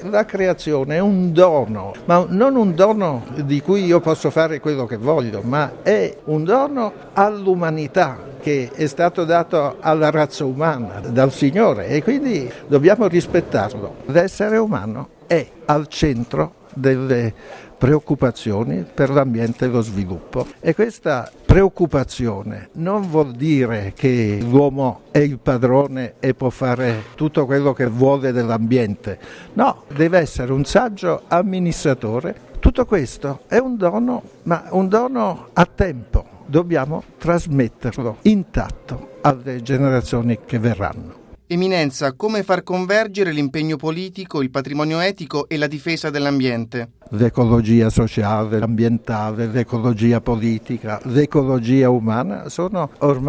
la creazione è un dono, ma non un dono di cui io posso fare quello che voglio, ma è un dono all'umanità che è stato dato alla razza umana dal Signore e quindi dobbiamo rispettarlo. L'essere umano è al centro delle preoccupazioni per l'ambiente e lo sviluppo e questa preoccupazione non vuol dire che l'uomo è il padrone e può fare tutto quello che vuole dell'ambiente, no, deve essere un saggio amministratore. Tutto questo è un dono, ma un dono a tempo, dobbiamo trasmetterlo intatto alle generazioni che verranno. Eminenza, come far convergere l'impegno politico, il patrimonio etico e la difesa dell'ambiente? L'ecologia sociale, l'ambientale, l'ecologia politica, l'ecologia umana sono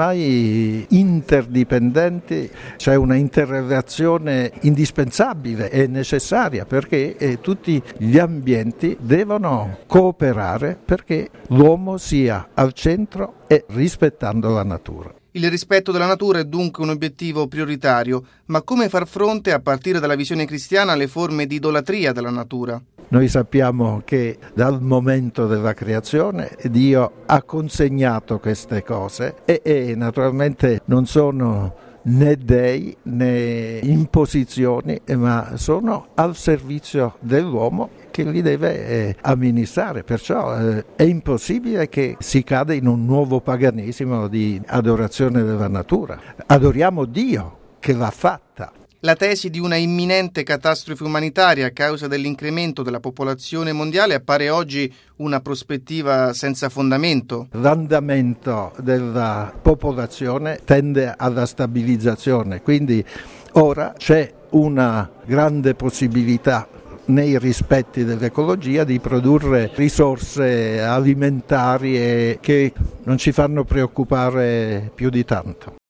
ormai interdipendenti, c'è una interrelazione indispensabile e necessaria perché tutti gli ambienti devono cooperare perché l'uomo sia al centro e rispettando la natura. Il rispetto della natura è dunque un obiettivo prioritario, ma come far fronte, a partire dalla visione cristiana, alle forme di idolatria della natura? Noi sappiamo che dal momento della creazione Dio ha consegnato queste cose e naturalmente non sono né dei né imposizioni, ma sono al servizio dell'uomo che li deve amministrare, perciò è impossibile che si cada in un nuovo paganesimo di adorazione della natura. Adoriamo Dio che l'ha fatta. La tesi di una imminente catastrofe umanitaria a causa dell'incremento della popolazione mondiale appare oggi una prospettiva senza fondamento. L'andamento della popolazione tende alla stabilizzazione, quindi ora c'è una grande possibilità nei rispetti dell'ecologia di produrre risorse alimentari che non ci fanno preoccupare più di tanto.